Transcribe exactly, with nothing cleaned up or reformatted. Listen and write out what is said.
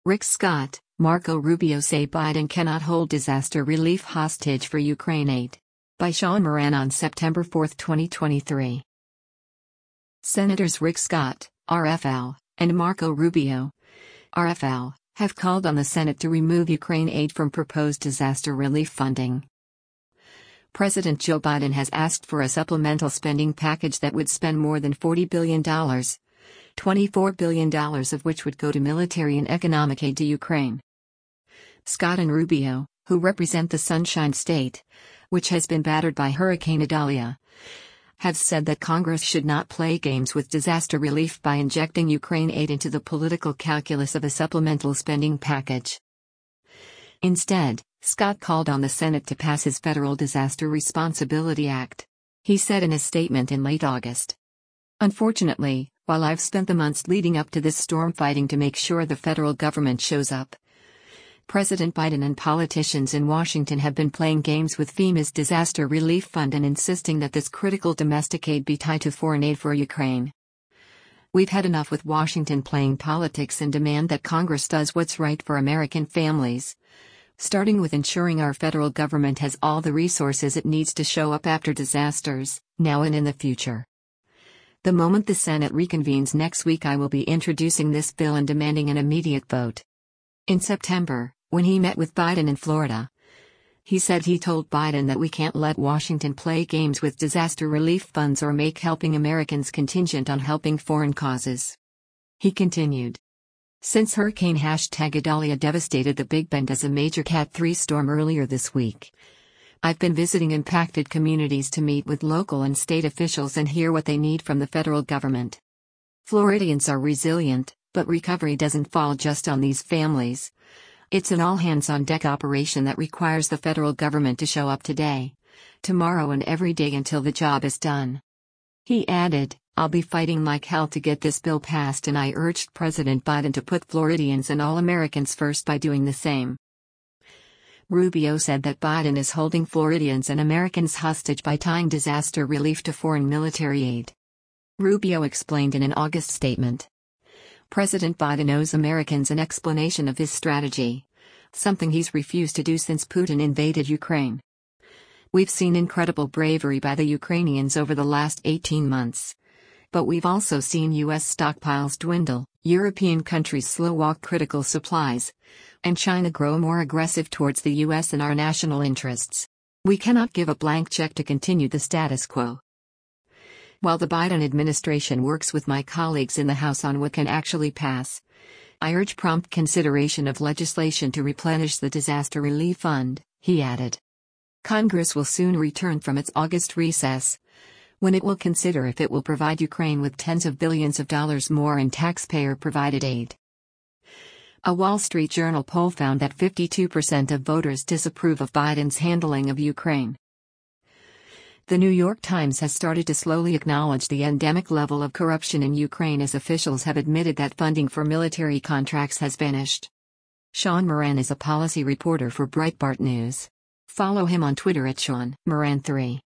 Rick Scott, Marco Rubio say Biden cannot hold disaster relief hostage for Ukraine aid. By Sean Moran on September fourth, twenty twenty-three. Senators Rick Scott, R F L, and Marco Rubio, R F L, have called on the Senate to remove Ukraine aid from proposed disaster relief funding. President Joe Biden has asked for a supplemental spending package that would spend more than forty billion dollars, twenty-four billion dollars of which would go to military and economic aid to Ukraine. Scott and Rubio, who represent the Sunshine State, which has been battered by Hurricane Idalia, have said that Congress should not play games with disaster relief by injecting Ukraine aid into the political calculus of a supplemental spending package. Instead, Scott called on the Senate to pass his Federal Disaster Responsibility Act. He said in a statement in late August, "Unfortunately, while I've spent the months leading up to this storm fighting to make sure the federal government shows up, President Biden and politicians in Washington have been playing games with FEMA's disaster relief fund and insisting that this critical domestic aid be tied to foreign aid for Ukraine. We've had enough with Washington playing politics and demand that Congress does what's right for American families, starting with ensuring our federal government has all the resources it needs to show up after disasters, now and in the future. The moment the Senate reconvenes next week, I will be introducing this bill and demanding an immediate vote." In September, when he met with Biden in Florida, he said he told Biden that we can't let Washington play games with disaster relief funds or make helping Americans contingent on helping foreign causes. He continued, "Since Hurricane hashtag Idalia devastated the Big Bend as a major Cat three storm earlier this week, I've been visiting impacted communities to meet with local and state officials and hear what they need from the federal government. Floridians are resilient, but recovery doesn't fall just on these families. It's an all-hands-on-deck operation that requires the federal government to show up today, tomorrow and every day until the job is done." He added, "I'll be fighting like hell to get this bill passed, and I urged President Biden to put Floridians and all Americans first by doing the same." Rubio said that Biden is holding Floridians and Americans hostage by tying disaster relief to foreign military aid. Rubio explained in an August statement, "President Biden owes Americans an explanation of his strategy, something he's refused to do since Putin invaded Ukraine. We've seen incredible bravery by the Ukrainians over the last eighteen months. But we've also seen U S stockpiles dwindle, European countries slow walk critical supplies, and China grow more aggressive towards the U S and our national interests. We cannot give a blank check to continue the status quo. While the Biden administration works with my colleagues in the House on what can actually pass, I urge prompt consideration of legislation to replenish the disaster relief fund," he added. Congress will soon return from its August recess, when it will consider if it will provide Ukraine with tens of billions of dollars more in taxpayer-provided aid. A Wall Street Journal poll found that fifty-two percent of voters disapprove of Biden's handling of Ukraine. The New York Times has started to slowly acknowledge the endemic level of corruption in Ukraine as officials have admitted that funding for military contracts has vanished. Sean Moran is a policy reporter for Breitbart News. Follow him on Twitter at Sean Moran three.